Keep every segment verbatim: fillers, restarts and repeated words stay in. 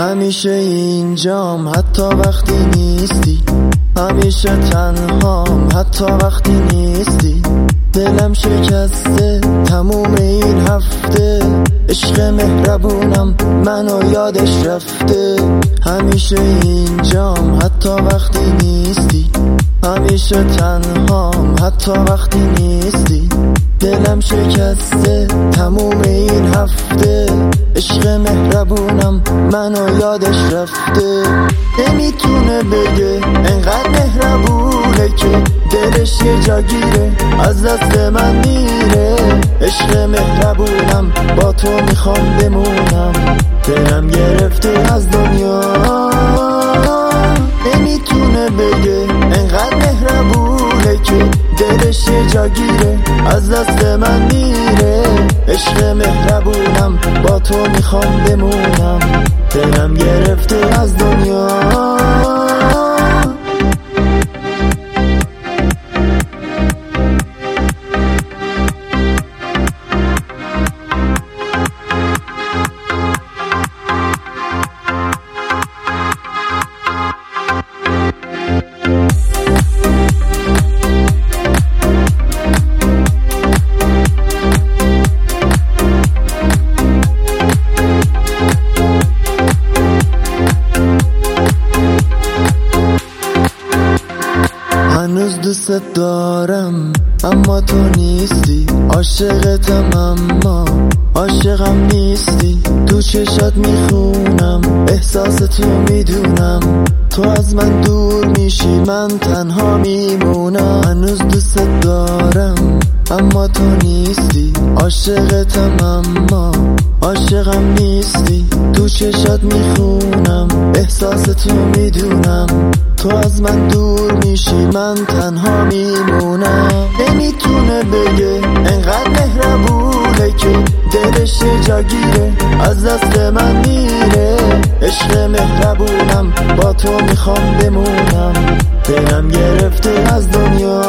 همیشه اینجام حتی وقتی نیستی، همیشه تنهام حتی وقتی نیستی. دلم شکسته تموم این هفته، عشق مهربونم منو یادش رفته. همیشه اینجام حتی وقتی نیستی، همیشه تنهام حتی وقتی نیستی. دلم شکسته تموم این هفته، عشق مهربونم منو یادش رفته. نمیتونه بگه انقدر مهربونه که دلش یه جا گیره، از دست من میره. عشق مهربونم با تو میخوام بمونم، دلم گرفته از دنیا. نمیتونه بگه انقدر مهربونه که دلش یه جا گیره، از دست من میره. عشق مهربونم با تو میخوام بمونم، دلم گرفته از دنیا. هنوز دوست دارم اما تو نیستی، عاشقتم اما عاشقم نیستی. تو چشات میخونم احساس تو میدونم، تو از من دور میشی من تنها میمونم. هنوز دوست دارم اما تو نیستی، عاشقتم اما عاشقم نیستی. تو چشات میخونم احساس تو میدونم، تو از من دور میشی من تنها میمونم. نمیتونه بگه انقدر مهربونه که دلش یه جا گیره، از دست من میره. عشق مهربونم با تو میخوام بمونم، دلم گرفته از دنیا.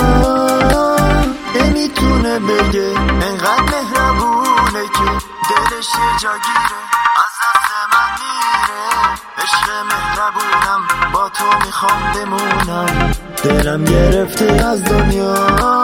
نمیتونه بگه انقدر مهربونه که دلش یه جا گیره، از دست من میره. عشق مهربونم با تو میخوام بمونم، دلم گرفته از دنیا.